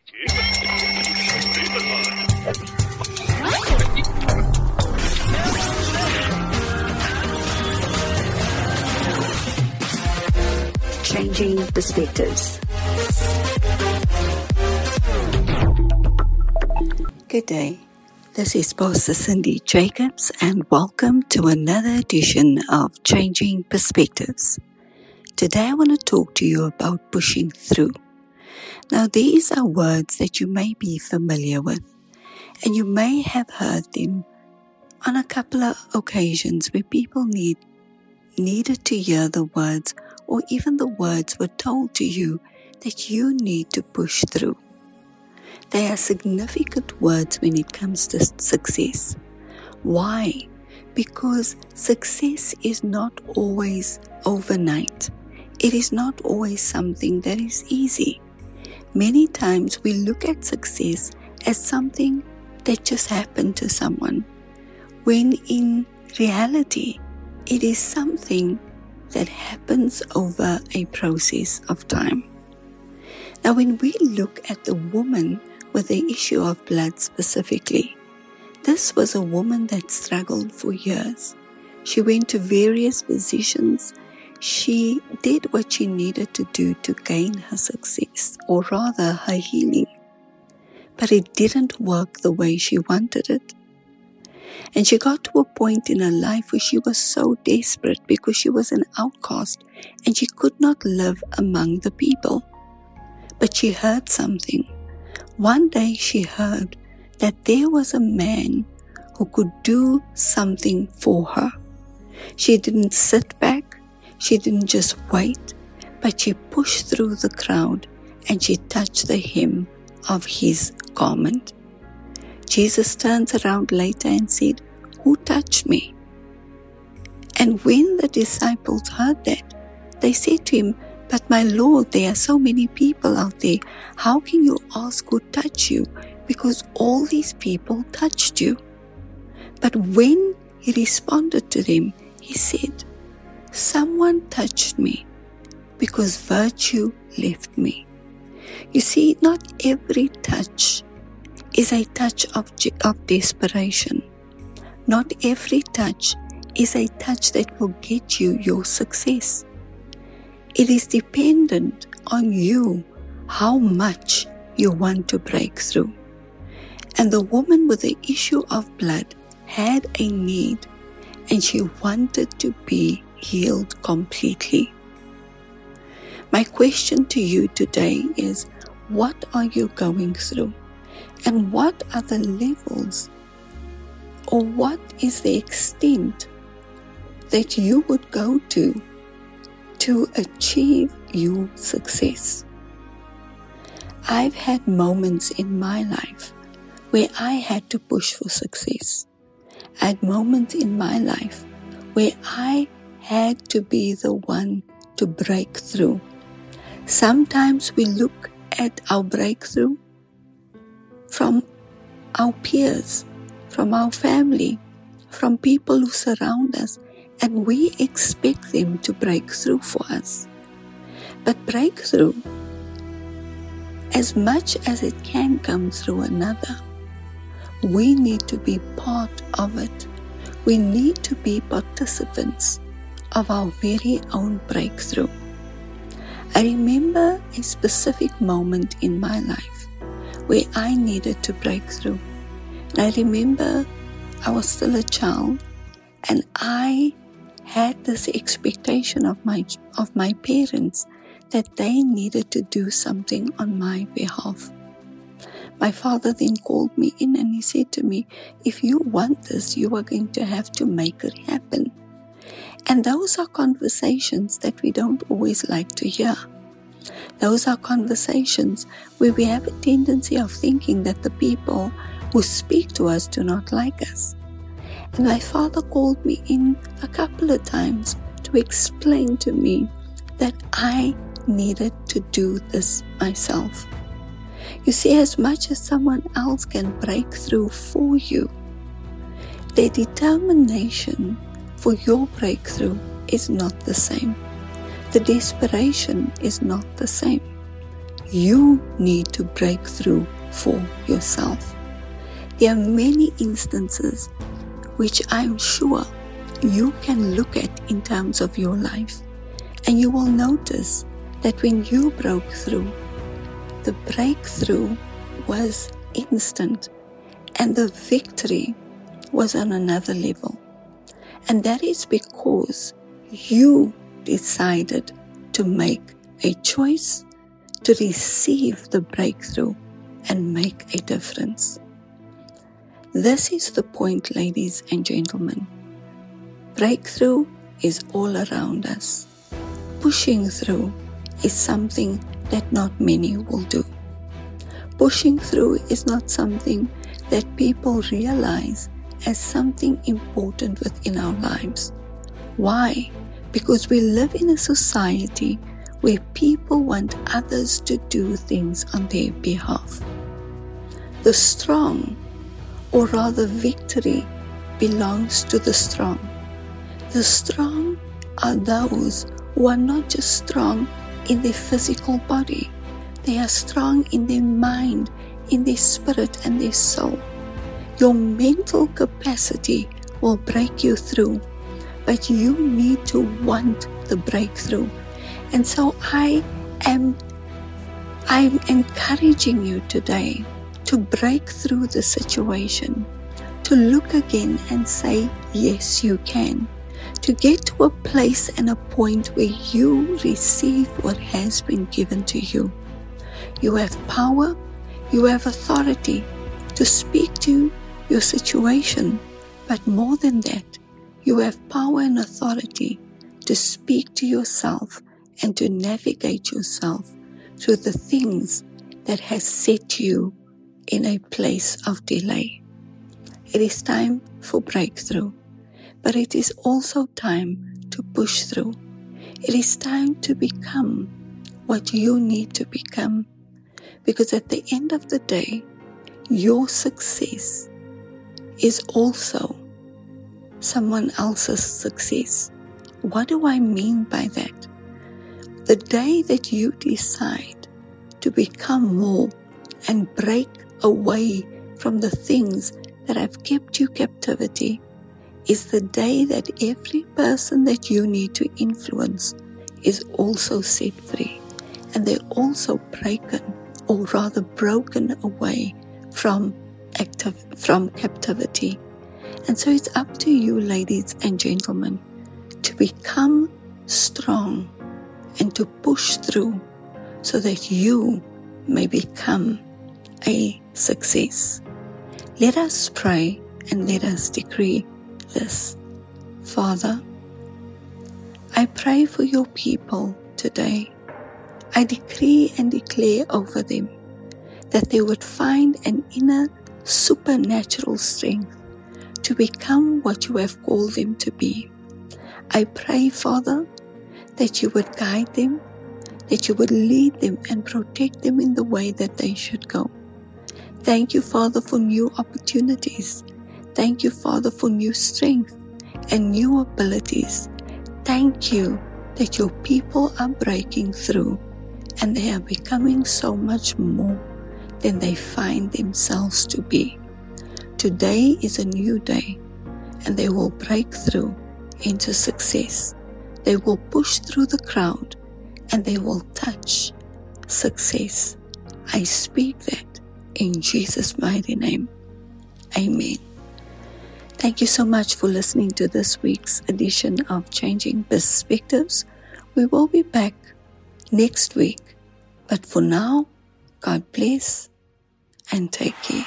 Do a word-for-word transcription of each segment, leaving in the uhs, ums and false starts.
Changing Perspectives. Good day. This is Pastor Cindy Jacobs, and welcome to another edition of Changing Perspectives. Today I want to talk to you about pushing through. Now, these are words that you may be familiar with, and you may have heard them on a couple of occasions where people need needed to hear the words, or even the words were told to you that you need to push through. They are significant words when it comes to success. Why? Because success is not always overnight. It is not always something that is easy. Many times we look at success as something that just happened to someone, when in reality, it is something that happens over a process of time. Now, when we look at the woman with the issue of blood specifically, this was a woman that struggled for years. She went to various physicians. She did what she needed to do to gain her success, or rather her healing. But it didn't work the way she wanted it. And she got to a point in her life where she was so desperate because she was an outcast and she could not live among the people. But she heard something. One day she heard that there was a man who could do something for her. She didn't sit back, she didn't just wait, but she pushed through the crowd and she touched the hem of his garment. Jesus turns around later and said, "Who touched me?" And when the disciples heard that, they said to him, "But my Lord, there are so many people out there. How can you ask who touched you? Because all these people touched you." But when he responded to them, he said, "Someone touched me because virtue left me." You see, not every touch is a touch of, of desperation. Not every touch is a touch that will get you your success. It is dependent on you how much you want to break through. And the woman with the issue of blood had a need, and she wanted to be healed completely. My question to you today is, what are you going through? And what are the levels, or what is the extent that you would go to to achieve your success? I've had moments in my life where I had to push for success. I had moments in my life where I had to be the one to break through. Sometimes we look at our breakthrough from our peers, from our family, from people who surround us, and we expect them to break through for us. But breakthrough, as much as it can come through another, we need to be part of it. We need to be participants of our very own breakthrough. I remember a specific moment in my life where I needed to break through. And I remember I was still a child, and I had this expectation of my of my parents that they needed to do something on my behalf. My father then called me in and he said to me, "If you want this, you are going to have to make it happen." And those are conversations that we don't always like to hear. Those are conversations where we have a tendency of thinking that the people who speak to us do not like us. And my father called me in a couple of times to explain to me that I needed to do this myself. You see, as much as someone else can break through for you, their determination for your breakthrough is not the same. The desperation is not the same. you need to break through for yourself. There are many instances which I'm sure you can look at in terms of your life, and you will notice that when you broke through, the breakthrough was instant and the victory was on another level. And that is because you decided to make a choice to receive the breakthrough and make a difference. This is the point, ladies and gentlemen. Breakthrough is all around us. Pushing through is something that not many will do. Pushing through is not something that people realize as something important within our lives. Why? Because we live in a society where people want others to do things on their behalf. The strong, or rather victory, belongs to the strong. The strong are those who are not just strong in their physical body. They are strong in their mind, in their spirit and their soul. Your mental capacity will break you through, but you need to want the breakthrough. And so I am I'm encouraging you today to break through the situation, to look again and say, yes, you can. To get to a place and a point where you receive what has been given to you. You have power, you have authority to speak to your situation, but more than that, you have power and authority to speak to yourself and to navigate yourself through the things that has set you in a place of delay. It is time for breakthrough, but it is also time to push through. It is time to become what you need to become, because at the end of the day, your success is also someone else's success. What do I mean by that? The day that you decide to become more and break away from the things that have kept you captivity is the day that every person that you need to influence is also set free, and they're also broken, or rather broken away from active, from captivity. And so it's up to you, ladies and gentlemen, to become strong and to push through so that you may become a success. Let us pray and let us decree this. Father, I pray for your people today. I decree and declare over them that they would find an inner supernatural strength to become what you have called them to be. I pray, Father, that you would guide them, that you would lead them and protect them in the way that they should go. Thank you, Father, for new opportunities. Thank you, Father, for new strength and new abilities. Thank you that your people are breaking through and they are becoming so much more than they find themselves to be. Today is a new day, and they will break through into success. They will push through the crowd and they will touch success. I speak that in Jesus' mighty name. Amen. Thank you so much for listening to this week's edition of Changing Perspectives. We will be back next week. But for now, God bless and take care.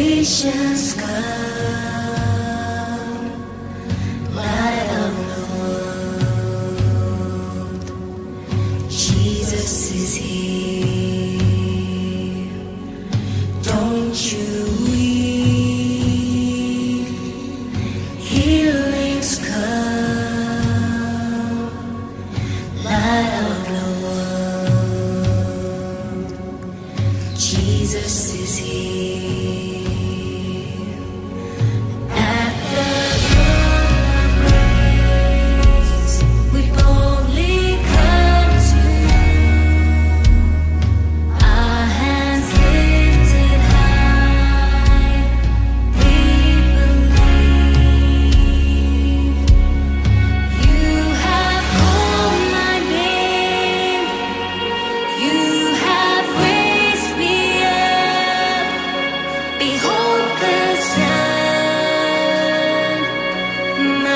Salvation's come, light of the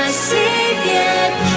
my Savior.